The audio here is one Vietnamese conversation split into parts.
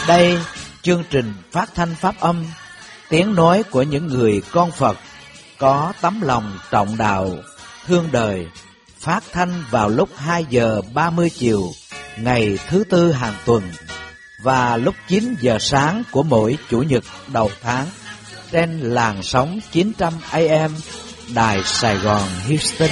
Đây, chương trình phát thanh pháp âm, tiếng nói của những người con Phật có tấm lòng trọng đạo, thương đời, phát thanh vào lúc 2 giờ 30 chiều ngày thứ Tư hàng tuần và lúc 9 giờ sáng của mỗi Chủ nhật đầu tháng trên làn sóng 900 AM Đài Sài Gòn Houston.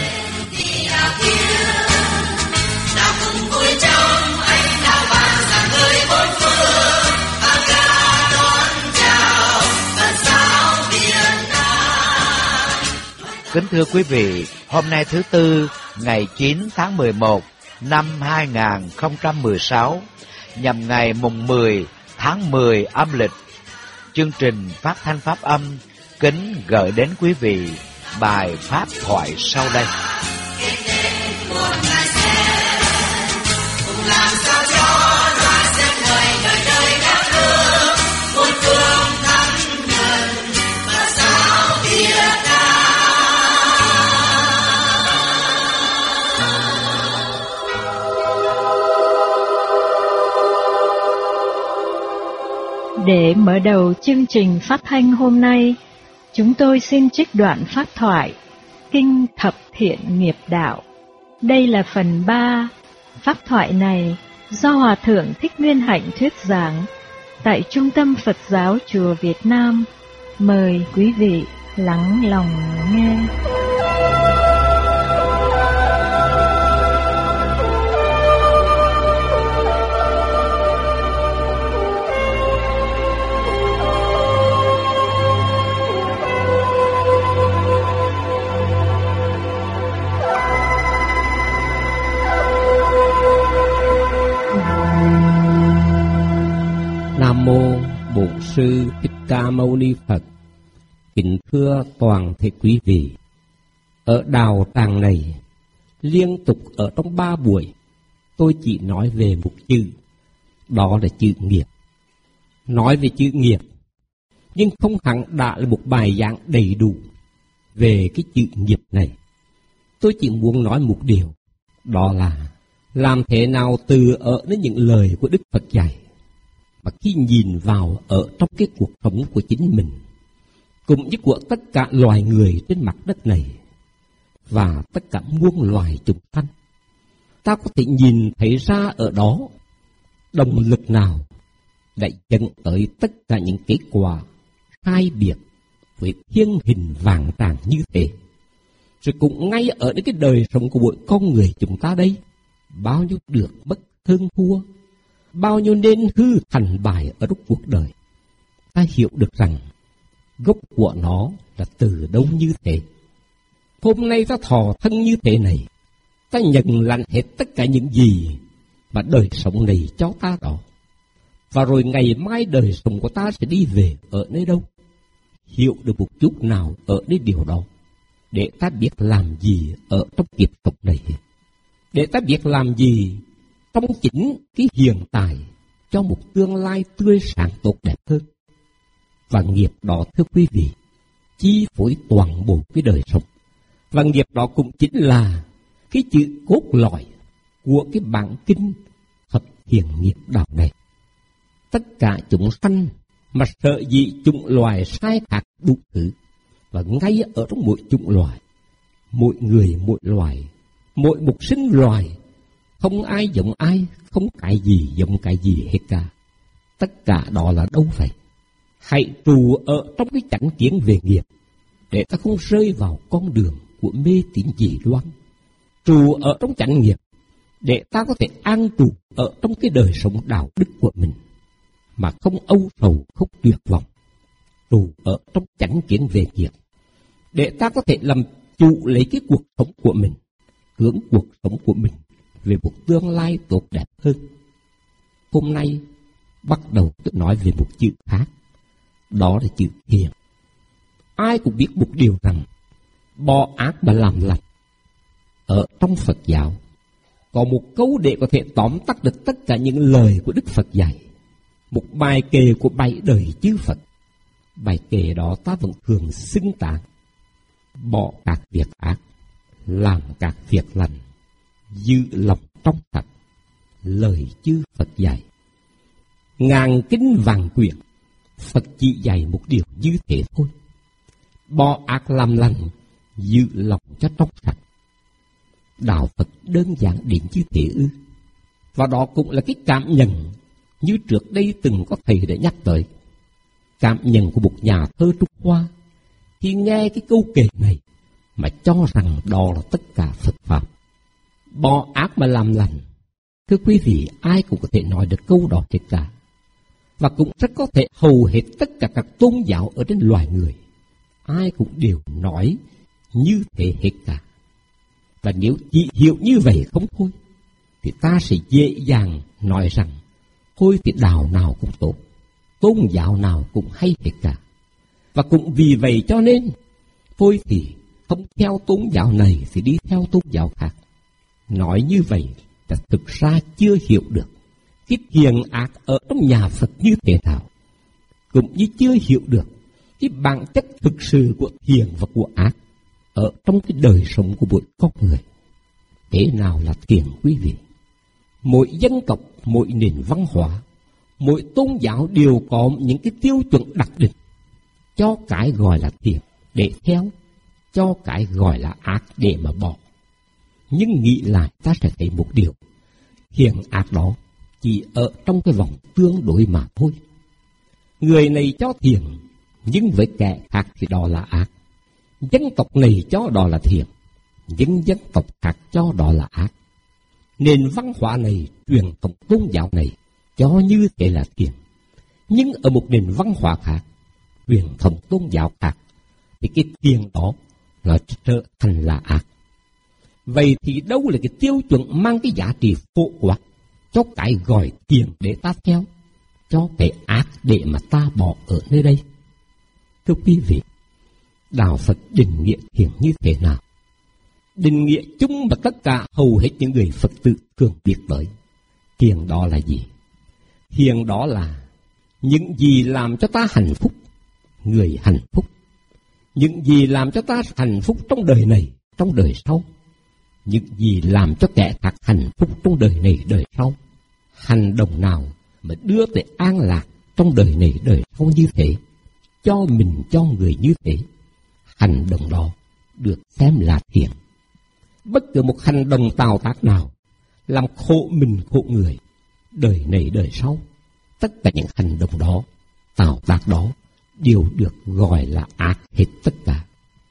Kính thưa quý vị, hôm nay thứ Tư, ngày 9 tháng 11 năm 2016, nhằm ngày mùng 10 tháng 10 âm lịch, chương trình phát thanh pháp âm kính gửi đến quý vị bài pháp thoại sau đây. Để mở đầu chương trình phát thanh hôm nay, chúng tôi xin trích đoạn pháp thoại Kinh Thập Thiện Nghiệp Đạo. Đây là phần 3. Pháp thoại này do Hòa Thượng Thích Nguyên Hạnh thuyết giảng tại Trung tâm Phật giáo Chùa Việt Nam. Mời quý vị lắng lòng nghe. Nam mô Bổn Sư Thích Ca Mâu Ni Phật. Kính thưa toàn thể quý vị, ở đạo tràng này liên tục ở trong 3 buổi tôi chỉ nói về một chữ, đó là chữ nghiệp. Nói về chữ nghiệp, nhưng không hẳn đã là một bài giảng đầy đủ về cái chữ nghiệp này. Tôi chỉ muốn nói một điều, đó là làm thế nào từ ở đến những lời của Đức Phật dạy, mà khi nhìn vào ở trong cái cuộc sống của chính mình, cũng như của tất cả loài người trên mặt đất này, và tất cả muôn loài chúng sanh, ta có thể nhìn thấy ra ở đó động lực nào đã dẫn tới tất cả những kết quả sai biệt với thiên hình vàng tràng như thế. Rồi cũng ngay ở cái đời sống của mỗi con người chúng ta đây, bao nhiêu được mất hơn thua, bao nhiêu nên hư thành bại ở trong cuộc đời, ta hiểu được rằng gốc của nó là từ đâu như thế. Hôm nay ta thọ thân như thế này, ta nhận lãnh hết tất cả những gì mà đời sống này cho ta đó. Và rồi ngày mai đời sống của ta sẽ đi về ở nơi đâu? Hiểu được một chút nào ở nơi điều đó, để ta biết làm gì ở trong kiếp sống này, để ta biết làm gì trong chính cái hiện tại cho một tương lai tươi sáng tốt đẹp hơn. Và nghiệp đó, thưa quý vị, chi phối toàn bộ cái đời sống. Và nghiệp đó cũng chính là cái chữ cốt lõi của cái bản kinh Thập Thiện Nghiệp Đạo này. Tất cả chúng sanh mà sợ dĩ chủng loài sai khác đủ thứ, và ngay ở trong mỗi chủng loài, mỗi người mỗi loài, mỗi một sinh loài, không ai giống ai, không cái gì giống cái gì hết cả. Tất cả đó là đâu vậy? Hãy trụ ở trong cái chánh kiến về nghiệp, để ta không rơi vào con đường của mê tín dị đoan. Trụ ở trong chánh nghiệp, để ta có thể an trụ ở trong cái đời sống đạo đức của mình, mà không âu sầu, không tuyệt vọng. Trụ ở trong chánh kiến về nghiệp, để ta có thể làm chủ lấy cái cuộc sống của mình, hướng cuộc sống của mình về một tương lai tốt đẹp hơn. Hôm nay bắt đầu tôi nói về một chữ khác, đó là chữ thiện. Ai cũng biết một điều rằng bỏ ác mà làm lành. Ở trong Phật giáo có một câu để có thể tóm tắt được tất cả những lời của Đức Phật dạy, một bài kệ của 7 đời chư Phật. Bài kệ đó ta vẫn thường xưng tán: bỏ các việc ác, làm các việc lành, giữ lòng trong sạch, lời chư Phật dạy. ngàn kinh vàng quyển, Phật chỉ dạy một điều như thế thôi. Bỏ ác làm lành, giữ lòng cho trong sạch. Đạo Phật đơn giản đến như thế ư? Và đó cũng là cái cảm nhận như trước đây từng có thầy đã nhắc tới. Cảm nhận của một nhà thơ Trung Hoa khi nghe cái câu kể này mà cho rằng đó là tất cả Phật Pháp. Bỏ ác mà làm lành. Thưa quý vị, ai cũng có thể nói được câu đó hết cả. Và cũng rất có thể hầu hết tất cả các tôn giáo ở trên loài người, ai cũng đều nói như thế hết cả. Và nếu chỉ hiểu như vậy không thôi, thì ta sẽ dễ dàng nói rằng thôi thì đạo nào cũng tốt, tôn giáo nào cũng hay hết cả. Và cũng vì vậy cho nên thôi thì không theo tôn giáo này thì đi theo tôn giáo khác. Nói như vậy là thực ra chưa hiểu được cái thiện ác ở trong nhà Phật như thế nào, cũng như chưa hiểu được cái bản chất thực sự của thiện và của ác ở trong cái đời sống của mỗi con người. Thế nào là thiện quý vị? Mỗi dân tộc, mỗi nền văn hóa, mỗi tôn giáo đều có những cái tiêu chuẩn đặc định cho cái gọi là thiện để theo, cho cái gọi là ác để mà bỏ. Nhưng nghĩ lại ta sẽ thấy một điều, thiện ác đó chỉ ở trong cái vòng tương đối mà thôi. Người này cho thiện, nhưng với kẻ khác thì đó là ác. Dân tộc này cho đó là thiện, nhưng dân tộc khác cho đó là ác. Nền văn hóa này, truyền thống tôn giáo này cho như thế là thiện, nhưng ở một nền văn hóa khác, truyền thống tôn giáo khác, thì cái thiện đó nó trở thành là ác. Vậy thì đâu là cái tiêu chuẩn mang cái giá trị phổ quát cho cái gọi thiện để ta theo, cho cái ác để mà ta bỏ ở nơi đây? Thưa quý vị, đạo Phật định nghĩa thiện như thế nào? Định nghĩa chung mà tất cả hầu hết những người Phật tử thường biết tới. Thiện đó là gì? Thiện đó là những gì làm cho ta hạnh phúc, người hạnh phúc. Những gì làm cho ta hạnh phúc trong đời này, trong đời sau. Những gì làm cho kẻ khác hạnh phúc trong đời này, đời sau. Hành động nào mà đưa tới an lạc trong đời này, đời sau như thế, cho mình, cho người như thế, hành động đó được xem là thiện. Bất cứ một hành động tạo tác nào làm khổ mình, khổ người, đời này, đời sau, tất cả những hành động đó, tạo tác đó đều được gọi là ác hết tất cả.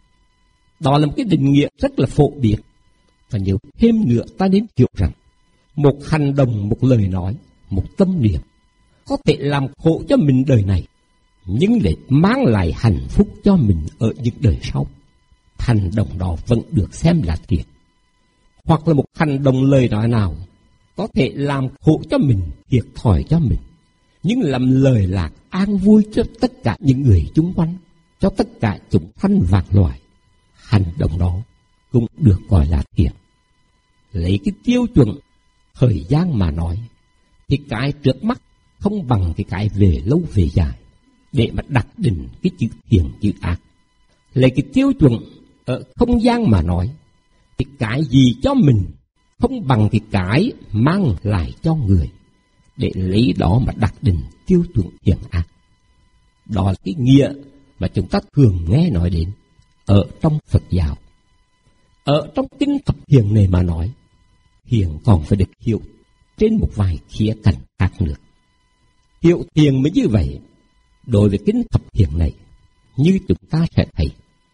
Đó là một cái định nghĩa rất là phổ biến. Và nhiều thêm nữa ta nên hiểu rằng một hành động, một lời nói, một tâm niệm có thể làm khổ cho mình đời này, nhưng để mang lại hạnh phúc cho mình ở những đời sau, hành động đó vẫn được xem là thiện. Hoặc là một hành động, lời nói nào có thể làm khổ cho mình, thiệt thòi cho mình, nhưng làm lời lạc an vui cho tất cả những người chung quanh, cho tất cả chúng sanh vạn loài, hành động đó cũng được gọi là thiện. Lấy cái tiêu chuẩn thời gian mà nói, thì cái trước mắt không bằng cái về lâu về dài để mà đặt định cái chữ thiện, chữ ác. Lấy cái tiêu chuẩn ở không gian mà nói, thì cái gì cho mình không bằng cái mang lại cho người, để lấy đó mà đặt định tiêu chuẩn thiện ác. Đó là cái nghĩa mà chúng ta thường nghe nói đến ở trong Phật giáo. Ở trong kinh Thập Thiện này mà nói, thiện còn phải được hiểu trên một vài khía cạnh khác nữa. Hiểu thiện mới như vậy. Đối với kinh Thập Thiện này, như chúng ta sẽ thấy,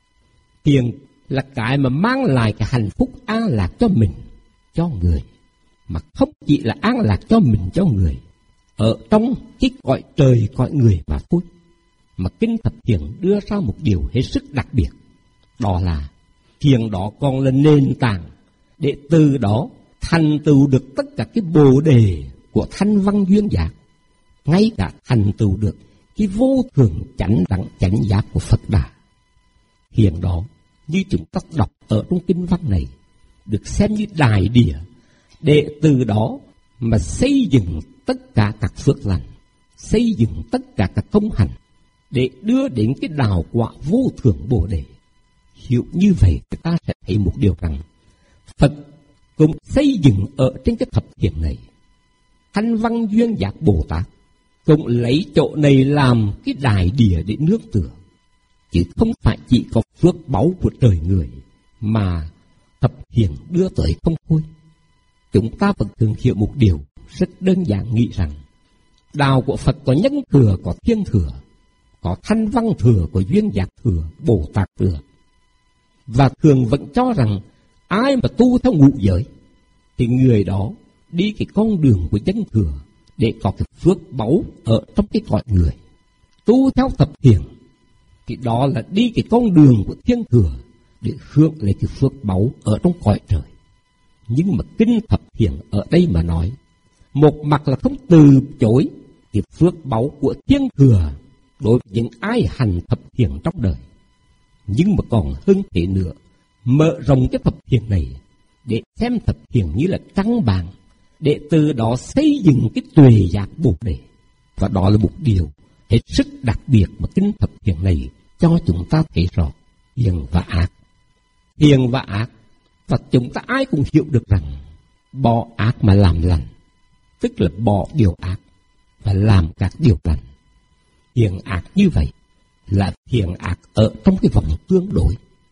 thiện là cái mà mang lại cái hạnh phúc an lạc cho mình, cho người, mà không chỉ là an lạc cho mình, cho người, ở trong cái cõi trời, cõi người mà thôi. Mà kinh Thập Thiện đưa ra một điều hết sức đặc biệt, đó là thiện đó còn là nền tảng để từ đó thành tựu được tất cả cái bồ đề của thanh văn duyên giác, ngay cả thành tựu được cái vô thường chánh đẳng chánh giác của Phật Đà. Thiện đó, như chúng ta đọc ở trong kinh văn này, được xem như đại địa để từ đó mà xây dựng tất cả các phước lành, xây dựng tất cả các công hành để đưa đến cái đạo quả vô thượng bồ đề. Hiểu như vậy thì ta sẽ thấy một điều rằng Phật cũng xây dựng ở trên cái thập thiện này. Thanh văn duyên giác Bồ Tát cũng lấy chỗ này làm cái đài địa để nương tựa, chứ không phải chỉ có phước báu của trời người mà Thập Thiện đưa tới không thôi. Chúng ta vẫn thường hiểu một điều rất đơn giản, nghĩ rằng đạo của Phật có nhân thừa, có thiên thừa, có thanh văn thừa, có duyên giác thừa, Bồ Tát thừa. Và thường vẫn cho rằng ai mà tu theo ngũ giới thì người đó đi cái con đường của nhân thừa để có cái phước báu ở trong cái cõi người. Tu theo Thập Thiện thì đó là đi cái con đường của thiên thừa để hưởng lấy cái phước báu ở trong cõi trời. Nhưng mà kinh Thập Thiện ở đây mà nói, một mặt là không từ chối cái phước báu của thiên thừa đối với những ai hành Thập Thiện trong đời, nhưng mà còn hơn thế nữa, mở rộng cái Thập Thiện này để xem Thập Thiện như là căn bản, để từ đó xây dựng cái tuệ giác Bồ Đề. Và đó là một điều hết sức đặc biệt mà kinh Thập Thiện này cho chúng ta thấy rõ thiện và ác. Thiện và ác, và chúng ta ai cũng hiểu được rằng bỏ ác mà làm lành, tức là bỏ điều ác và làm các điều lành. Thiện ác như vậy là thiện ác ở trong cái vòng tương đối.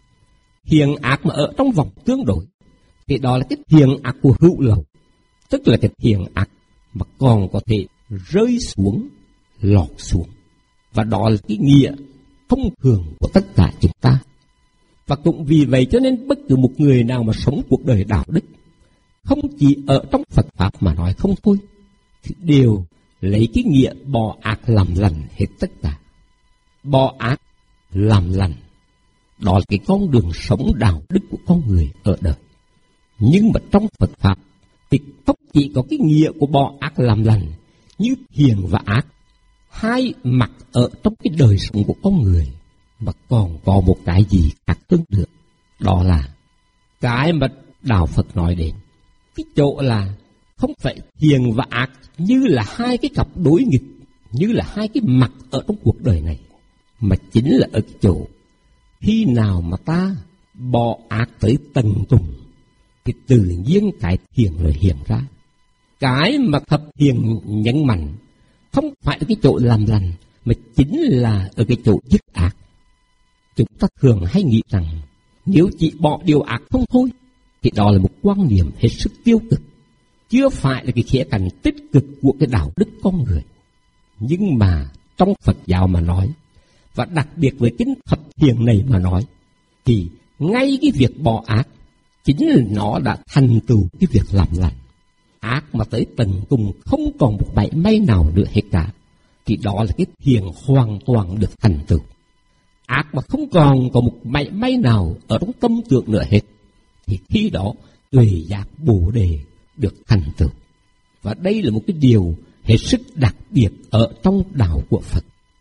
Thiện ác mà ở trong vòng tương đối thì đó là cái thiện ác của hữu lậu, tức là cái thiện ác mà còn có thể rơi xuống, lọt xuống. Và đó là cái nghĩa thông thường của tất cả chúng ta. Và cũng vì vậy cho nên bất cứ một người nào mà sống cuộc đời đạo đức, không chỉ ở trong Phật Pháp mà nói không thôi, thì đều lấy cái nghĩa bỏ ác làm lành hết tất cả. Bỏ ác làm lành, đó là cái con đường sống đạo đức của con người ở đời. Nhưng mà trong Phật Pháp thì không chỉ có cái nghĩa của bỏ ác làm lành, như thiện và ác, hai mặt ở trong cái đời sống của con người, mà còn có một cái gì khác hơn nữa. Đó là cái mà Đạo Phật nói đến, cái chỗ là không phải thiện và ác như là hai cái cặp đối nghịch, như là hai cái mặt ở trong cuộc đời này, mà chính là ở cái chỗ khi nào mà ta bỏ ác tới tận cùng thì tự nhiên cái thiện rồi hiện ra. Cái mà Thập Thiện nhấn mạnh không phải ở cái chỗ làm lành, mà chính là ở cái chỗ dứt ác. Chúng ta thường hay nghĩ rằng nếu chỉ bỏ điều ác không thôi thì đó là một quan niệm hết sức tiêu cực, chưa phải là cái khía cạnh tích cực của cái đạo đức con người. Nhưng mà trong Phật giáo mà nói, và đặc biệt với kinh Thập Thiện này mà nói, thì ngay cái việc bỏ ác chính là nó đã thành tựu cái việc làm lành. Ác mà tới tận cùng không còn một mảy may nào nữa hết cả, thì đó là cái thiện hoàn toàn được thành tựu. Ác mà không còn có một mảy may nào ở trong tâm tưởng nữa hết, thì khi đó tuệ giác Bồ Đề được thành tựu. Và đây là một cái điều hết sức đặc biệt ở trong đạo của Phật.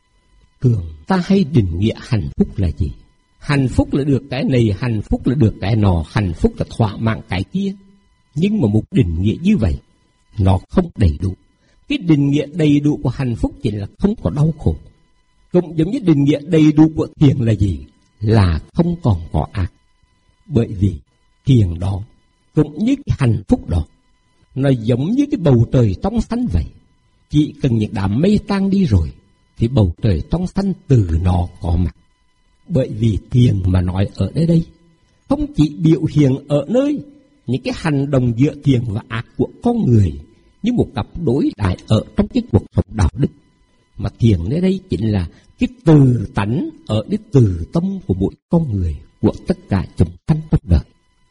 Thường ta hay định nghĩa hạnh phúc là gì? Hạnh phúc là được cái này, hạnh phúc là được cái nọ, hạnh phúc là thỏa mãn cái kia. Nhưng mà một định nghĩa như vậy nó không đầy đủ. Cái định nghĩa đầy đủ của hạnh phúc chính là không có đau khổ. Cũng giống như định nghĩa đầy đủ của thiện là gì? Là không còn có ác. Bởi vì thiện đó cũng như cái hạnh phúc đó, nó giống như cái bầu trời trong xanh vậy. Chỉ cần những đám mây tan đi rồi thì bầu trời trong xanh từ nó có mặt. Bởi vì thiện mà nói ở đây không chỉ biểu hiện ở nơi những cái hành động giữa thiện và ác của con người như một cặp đối đãi ở trong cái cuộc sống đạo đức, mà thiện ở đây chính là cái từ tánh ở cái từ tâm của mỗi con người, của tất cả chúng sanh trong đời.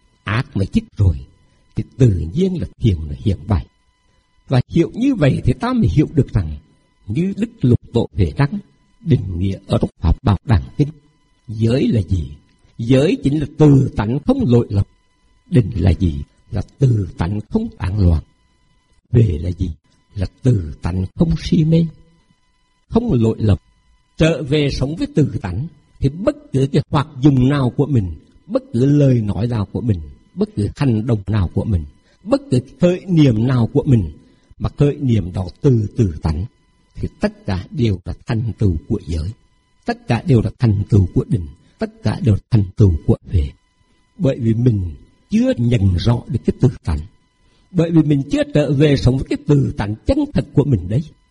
Ác mà dứt rồi thì tự nhiên là thiện là hiện bày. Và hiểu như vậy thì ta mới hiểu được rằng, như Đức Lục Tổ Huệ Năng định nghĩa ở trong Pháp Bảo Đàn Kinh, giới là gì? Giới chính là từ tánh không lỗi lầm. Định là gì? Là từ tánh không tán loạn. Huệ là gì? Là từ tánh không si mê, không lỗi lầm. Trở về sống với từ tánh thì bất cứ cái hoạt dụng nào của mình, bất cứ lời nói nào của mình, bất cứ hành động nào của mình, bất cứ khởi niệm nào của mình, mà khởi niệm đó từ tánh, thì tất cả đều là thành tựu của giới, tất cả đều là thành tựu của định, tất cả đều là thành tựu của huệ. Bởi vì mình chưa nhận rõ được cái từ tánh, bởi vì mình chưa trở về sống với cái từ tánh chân thật của mình đấy,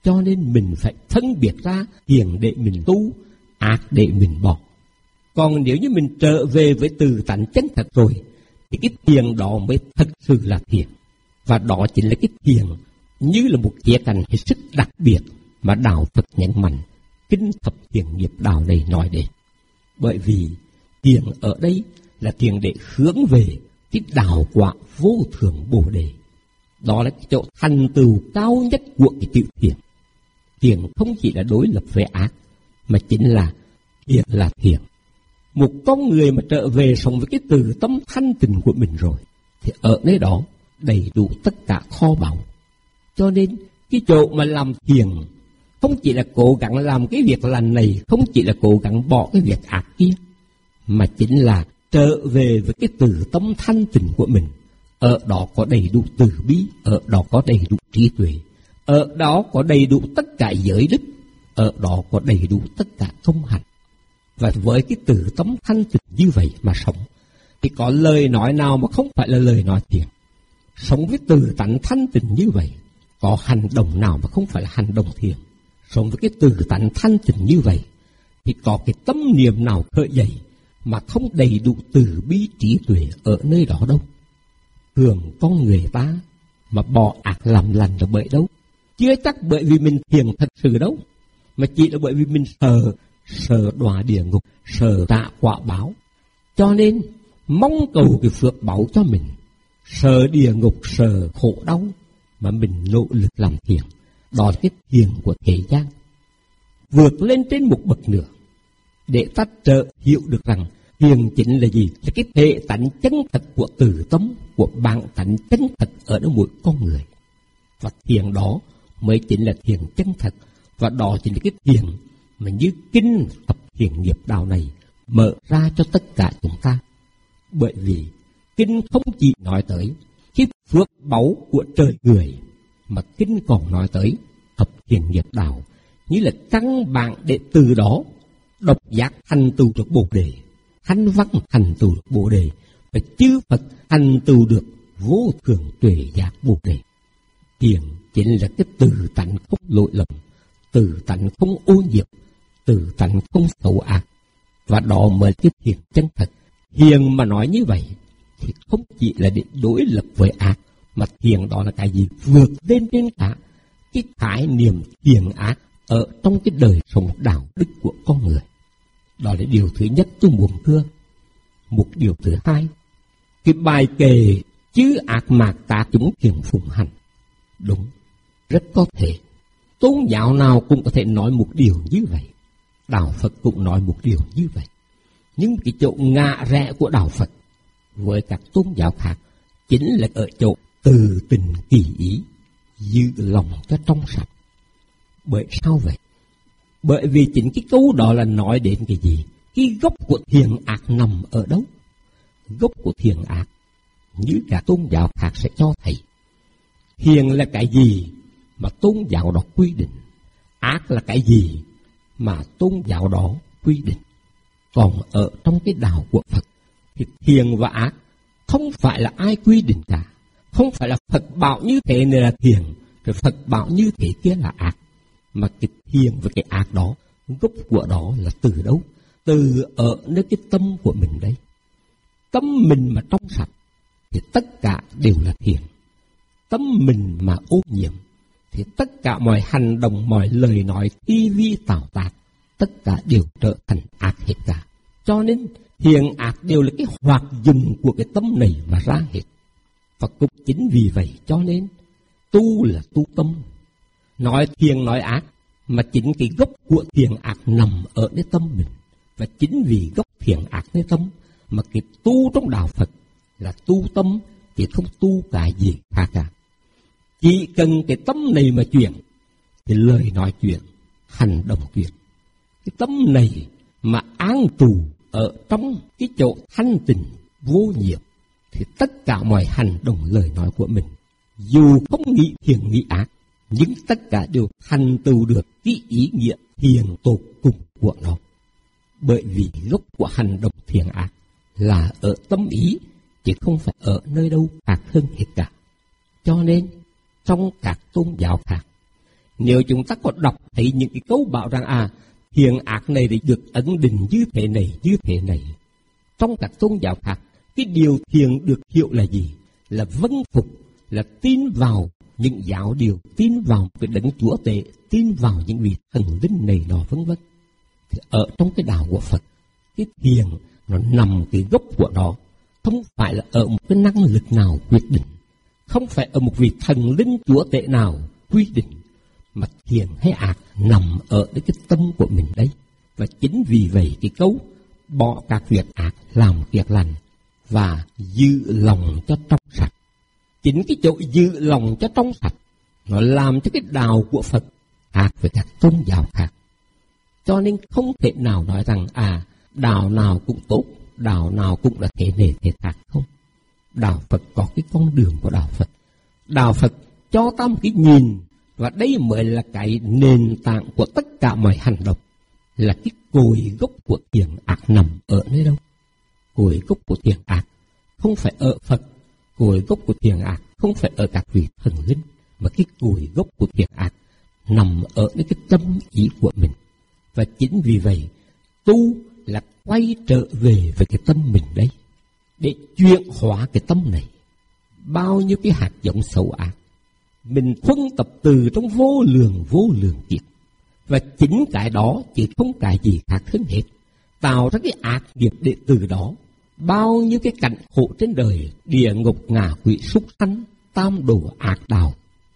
Cho nên mình phải phân biệt ra thiền để mình tu, ác để mình bỏ. Còn nếu như mình trở về với từ tánh chân thật rồi, thì cái thiền đó mới thật sự là thiền. Và đó chính là cái thiền như là một khía cạnh hết sức đặc biệt mà Đạo Phật nhấn mạnh kinh thập thiền nghiệp đạo này nói đến. Bởi vì thiền ở đây là thiền để hướng về cái đạo quả vô thượng Bồ Đề. Đó là cái chỗ thành tựu cao nhất của cái chữ thiền. Thiền không chỉ là đối lập với ác, mà chính là thiền là thiền. Một con người mà trở về sống với cái từ tâm thanh tịnh của mình rồi, thì ở nơi đó đầy đủ tất cả kho báu. Cho nên cái chỗ mà làm thiền không chỉ là cố gắng làm cái việc lành này, không chỉ là cố gắng bỏ cái việc ác kia, mà chính là trở về với cái từ tâm thanh tịnh của mình. Ở đó có đầy đủ từ bi, ở đó có đầy đủ trí tuệ, ở đó có đầy đủ tất cả giới đức, ở đó có đầy đủ tất cả công hạnh. Và với cái từ tâm thanh tịnh như vậy mà sống, thì có lời nói nào mà không phải là lời nói thiền. Sống với từ tánh thanh tịnh như vậy, có hành động nào mà không phải là hành động thiền. Sống với cái từ tánh thanh tịnh như vậy, thì có cái tâm niệm nào khởi dậy mà không đầy đủ từ bi trí tuệ ở nơi đó đâu. Thường con người ta mà bỏ ác làm lành là bởi đâu? Chưa chắc bởi vì mình thiền thật sự đâu, mà chỉ là bởi vì mình sợ đọa địa ngục, sợ tạ quả báo. Cho nên mong cầu cái phước báo cho mình, sợ địa ngục, sợ khổ đau mà mình nỗ lực làm thiền. Đó là cái thiền của thế gian. Vượt lên trên một bậc nữa để ta hiểu được rằng thiền chính là gì? Là cái thể tánh chân thật của từ tâm, của bản tánh chân thật ở trong mỗi con người. Và thiền đó mới chính là thiền chân thật. Và đó chính là cái thiền mà như kinh thập thiền nghiệp đạo này mở ra cho tất cả chúng ta. Bởi vì kinh không chỉ nói tới cái phước báu của trời người, mà kinh còn nói tới thập thiền nghiệp đạo như là căn bản để từ đó độc giác thành tựu được Bồ Đề, thanh văn thành tựu được Bồ Đề, và chư Phật thành tựu được vô thượng tuệ giác Bồ Đề. Thiền chính là cái từ tánh không lỗi lầm, từ tánh không ô nhiễm, từ tánh không xấu ác. Và đó mới là cái thiền chân thật. Thiền mà nói như vậy thì không chỉ là để đối lập với ác, mà thiền đó là cái gì? Vượt lên trên cả cái khái niệm thiền ác ở trong cái đời sống đạo đức của con người. Đó là điều thứ nhất tôi muốn thưa. Một điều thứ hai, cái bài kệ chư ác mạc ta chúng thiền phụng hành. Đúng, rất có thể tôn giáo nào cũng có thể nói một điều như vậy, Đạo Phật cũng nói một điều như vậy. Nhưng cái chỗ ngã rẽ của Đạo Phật với các tôn giáo khác chính là ở chỗ từ tình kỳ ý, giữ lòng cho trong sạch. Bởi sao vậy? Bởi vì chính cái câu đó là nói đến cái gì? Cái gốc của thiền ác nằm ở đâu? Gốc của thiền ác, như cả tôn giáo khác sẽ cho thấy, thiền là cái gì mà tôn giáo đó quy định, ác là cái gì mà tôn giáo đó quy định. Còn ở trong cái đạo của Phật thì thiền và ác không phải là ai quy định cả. Không phải là Phật bảo như thế này là thiền, rồi Phật bảo như thế kia là ác. Mà cái thiền và cái ác đó, gốc của đó là từ đâu? Từ ở nơi cái tâm của mình đấy. Tâm mình mà trong sạch thì tất cả đều là thiền. Tâm mình mà ô nhiễm thì tất cả mọi hành động, mọi lời nói thi vi tạo tác, tất cả đều trở thành ác hết cả. Cho nên thiền ác đều là cái hoạt dụng của cái tâm này mà ra hết. Và cũng chính vì vậy cho nên tu là tu tâm. Nói thiền nói ác, mà chính cái gốc của thiền ác nằm ở nơi tâm mình. Và chính vì gốc thiền ác nơi tâm mà cái tu trong đạo Phật là tu tâm, chứ không tu cái gì khác cả. Chỉ cần cái tâm này mà chuyển thì lời nói chuyện, hành động chuyện. Cái tâm này mà an trụ ở trong cái chỗ thanh tịnh vô nhiễm thì tất cả mọi hành động lời nói của mình, dù không nghĩ thiền nghĩ ác, nhưng tất cả đều thành tựu được cái ý nghĩa thiền tột cùng của nó. Bởi vì gốc của hành động thiền ác là ở tâm ý, chứ không phải ở nơi đâu khác hơn hết cả. Cho nên trong các tôn giáo khác, Nếu chúng ta có đọc thấy những cái câu bảo rằng thiện ác này thì được ấn định như thế này. Trong các tôn giáo khác, cái điều thiện được hiểu là gì? Là vâng phục, là tin vào những giáo điều, tin vào cái đấng Chúa Tể, tin vào những vị thần linh này nọ vân vân. Thì ở trong cái đạo của Phật, cái thiện nó nằm cái gốc của nó, không phải là ở một cái năng lực nào quyết định, không phải ở một vị thần linh Chúa Tể nào quy định, mà thiện hay ác nằm ở cái tâm của mình đấy. Và chính vì vậy cái câu bỏ các việc ác làm việc lành và giữ lòng cho trong sạch, chính cái chỗ giữ lòng cho trong sạch nó làm cho cái đạo của Phật khác với các tôn giáo khác. Cho nên không thể nào nói rằng đạo nào cũng tốt, đạo nào cũng là thế này thế khác. Không, đạo Phật có cái con đường của đạo Phật. Đạo Phật cho ta một cái nhìn, và đây mới là cái nền tảng của tất cả mọi hành động. Là cái cội gốc của thiện ác nằm ở nơi đâu? Cội gốc của thiện ác không phải ở Phật, cội gốc của thiện ác không phải ở các vị thần linh, mà cái cội gốc của thiện ác nằm ở cái tâm ý của mình. Và chính vì vậy, tu là quay trở về với cái tâm mình đấy, để chuyển hóa cái tâm này. Bao nhiêu cái hạt giống xấu ác mình phân tập từ trong vô lượng kiếp, và chính cái đó chỉ không cái gì khác hơn hết, tạo ra cái ác nghiệp để từ đó bao nhiêu cái cảnh khổ trên đời, địa ngục, ngạ quỷ, súc sanh, tam đồ ác đạo.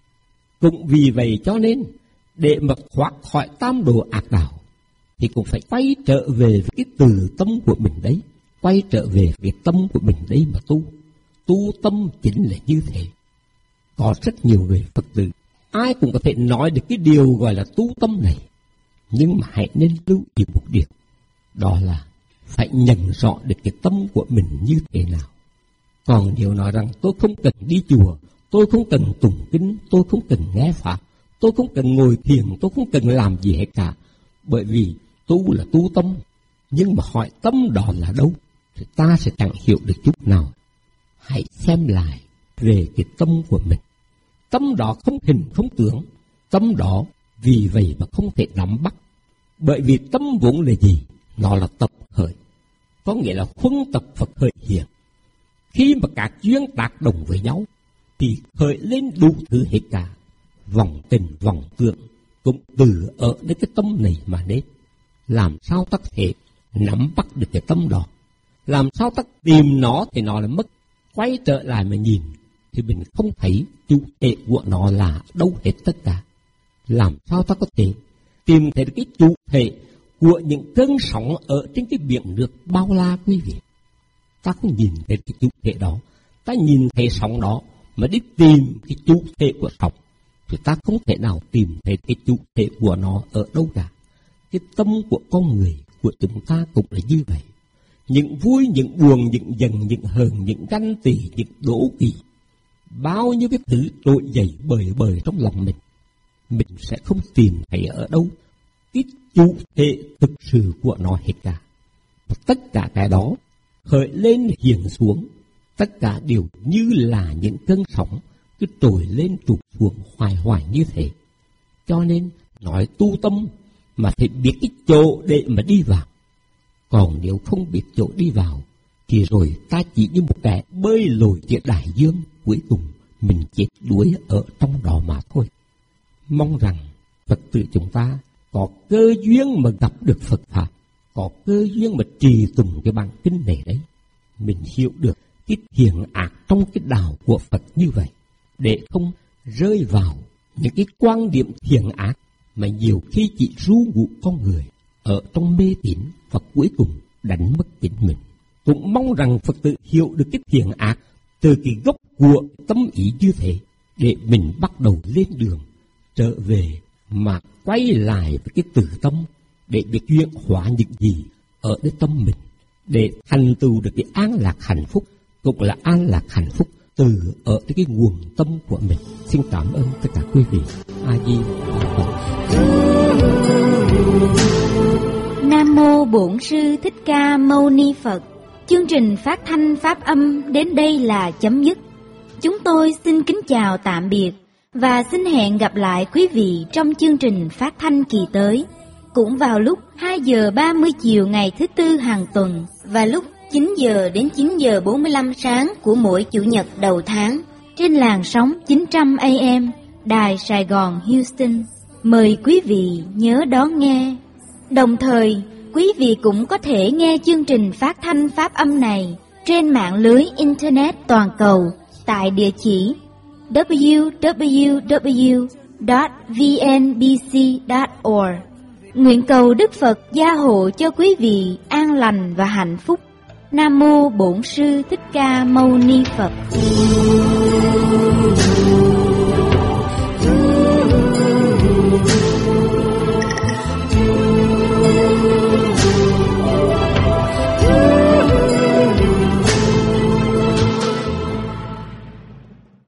Cũng vì vậy cho nên để mà thoát khỏi tam đồ ác đạo thì cũng phải quay trở về với cái từ tâm của mình đấy, quay trở về cái tâm của mình đấy mà tu tâm chính là như thế. Có rất nhiều người Phật tử, ai cũng có thể nói được cái điều gọi là tu tâm này, nhưng mà hãy nên lưu ý một điều, đó là phải nhận rõ được cái tâm của mình như thế nào. Còn nếu nói rằng tôi không cần đi chùa, tôi không cần tụng kinh, tôi không cần nghe pháp, tôi không cần ngồi thiền, tôi không cần làm gì hết cả, bởi vì tu là tu tâm, nhưng mà hỏi tâm đó là đâu thì ta sẽ chẳng hiểu được chút nào. Hãy xem lại về cái tâm của mình. Tâm đó không hình không tướng, tâm đó vì vậy mà không thể nắm bắt. Bởi vì tâm vốn là gì? Nó là tập khởi, có nghĩa là huân tập và khởi hiện. Khi mà các duyên tác động với nhau thì khởi lên đủ thứ hết cả. Vọng tình, vọng tưởng cũng từ ở đến cái tâm này mà đến. Làm sao ta có thể nắm bắt được cái tâm đó? Làm sao ta tìm nó thì nó là mất. Quay trở lại mà nhìn thì mình không thấy chủ thể của nó là đâu hết tất cả. Làm sao ta có thể tìm thấy được cái chủ thể của những cơn sóng ở trên cái biển nước bao la quý vị? Ta không nhìn thấy cái chủ thể đó, ta nhìn thấy sóng đó mà đi tìm cái chủ thể của sóng thì ta không thể nào tìm thấy cái chủ thể của nó ở đâu cả. Cái tâm của con người của chúng ta cũng là như vậy. Những vui, những buồn, những giận, những hờn, những ganh tị, những đố kỵ, bao nhiêu cái thứ trỗi dậy bời trong lòng mình sẽ không tìm thấy ở đâu cái chủ thể thực sự của nó hết cả. Và tất cả cái đó khởi lên hiện xuống, tất cả đều như là những cơn sóng cứ trồi lên trục xuống hoài như thế. Cho nên nói tu tâm mà phải biết cái chỗ để mà đi vào. Còn nếu không biết chỗ đi vào thì rồi ta chỉ như một kẻ bơi lội trên đại dương, cuối cùng mình chết đuối ở trong đó mà thôi. Mong rằng Phật tử chúng ta có cơ duyên mà gặp được Phật Pháp, có cơ duyên mà trì tùng cái bản kinh này đấy, mình hiểu được cái thiện ác trong cái đạo của Phật như vậy, để không rơi vào những cái quan điểm thiện ác mà nhiều khi chỉ ru ngụ con người ở trong mê tín và cuối cùng đánh mất chính mình. Cũng mong rằng Phật tử hiểu được cái thiện ác từ cái gốc của tâm ý như thế, để mình bắt đầu lên đường trở về mà quay lại với cái từ tâm, để biết chuyển hóa những gì ở cái tâm mình, để thành tựu được cái an lạc hạnh phúc, cũng là an lạc hạnh phúc từ ở cái nguồn tâm của mình. Xin cảm ơn tất cả quý vị. A Di Đà Phật. Nam mô Bổn Sư Thích Ca Mâu Ni Phật. Chương trình phát thanh pháp âm đến đây là chấm dứt. Chúng tôi xin kính chào tạm biệt Và xin hẹn gặp lại quý vị trong chương trình phát thanh kỳ tới, cũng vào lúc 2 giờ 30 chiều ngày thứ Tư hàng tuần và lúc 9 giờ đến 9 giờ 45 sáng của mỗi Chủ nhật đầu tháng trên làn sóng 900 AM Đài Sài Gòn Houston. Mời quý vị nhớ đón nghe. Đồng thời, quý vị cũng có thể nghe chương trình phát thanh pháp âm này trên mạng lưới Internet toàn cầu tại địa chỉ www.vnbc.org. Nguyện cầu Đức Phật gia hộ cho quý vị an lành và hạnh phúc. Nam mô Bổn Sư Thích Ca Mâu Ni Phật.